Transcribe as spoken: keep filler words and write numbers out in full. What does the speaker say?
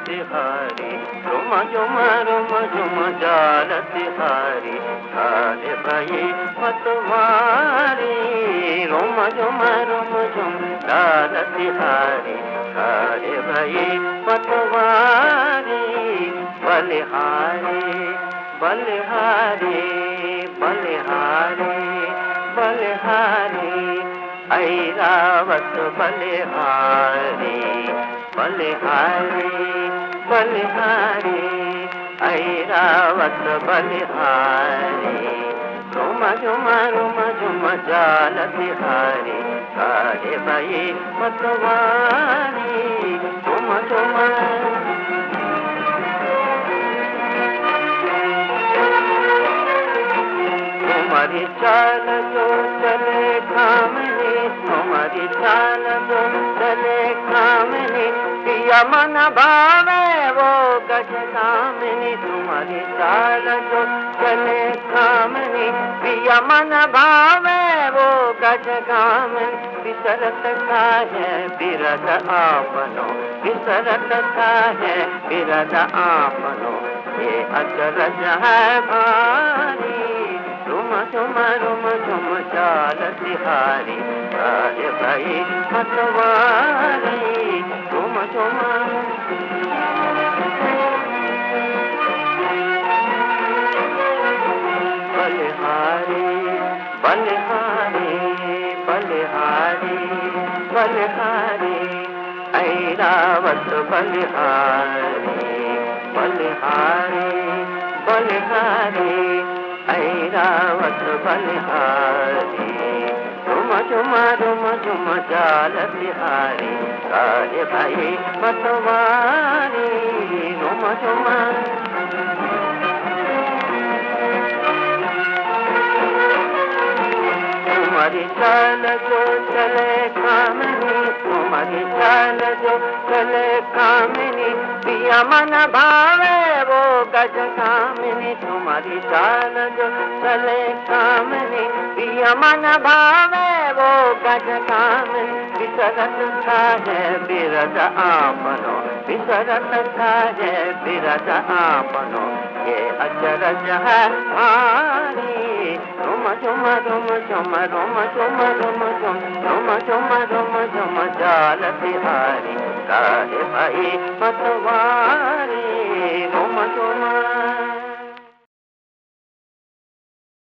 तिहारी, रुम झुम रुम झुम जाल तिहारी, काले भई मतवारी, रुम झुम रुम झुम जाल तिहारी, काले भई मतवारी, बलिहारी बलिहारी बलिहारी बलिहारी, ऐरावत बलिहारी बलिहारी बलिहारी, ऐरावत बलिहारी, रुम झुम रुम झुम जाल तिहारी, काले भई मतवारी, रुम झुम तुम्हारी चाल जो चले कामनी, तुम्हारी चाल जो चले कामनी, पिया मन भावे वो गज कामनी, तुम्हारी चाल जो चले कामनी, पिया मन भावे वो गज कामनी, विसरत का है बिरद आपनो, विसरत का है बिरद आपनो, ये अचरज है भारी, रुम झुम रुम झुम जाल तिहारी, काले भई मतवारी, रुम झुम बलिहारी बलिहारी बलिहारी बलिहारी, ऐरावत बलिहारी बलिहारी बलिहारी, ऐरावत बलिहारी, रुम झुम रुम झुम जाल तिहारी, काले भई मतवारी, रुम झुम तुम्हारी चाल जो चले कामनी, तुम्हारी चाल जो चले कामनी, पिया मन भावे वो गज कामनी, तुम्हारी चाल जो चले कामनी, पिया मन भावे वो गज कामनी, विसरत था है बिरद आपनो, विसरत था है बिरद आपनो, ये अचरज है भारी, रुम झुम रुम झुम रुम झुम रुम झुम रुम झुम रुम झुम जाल तिहारी, काले भई मतवारी, रुम झुम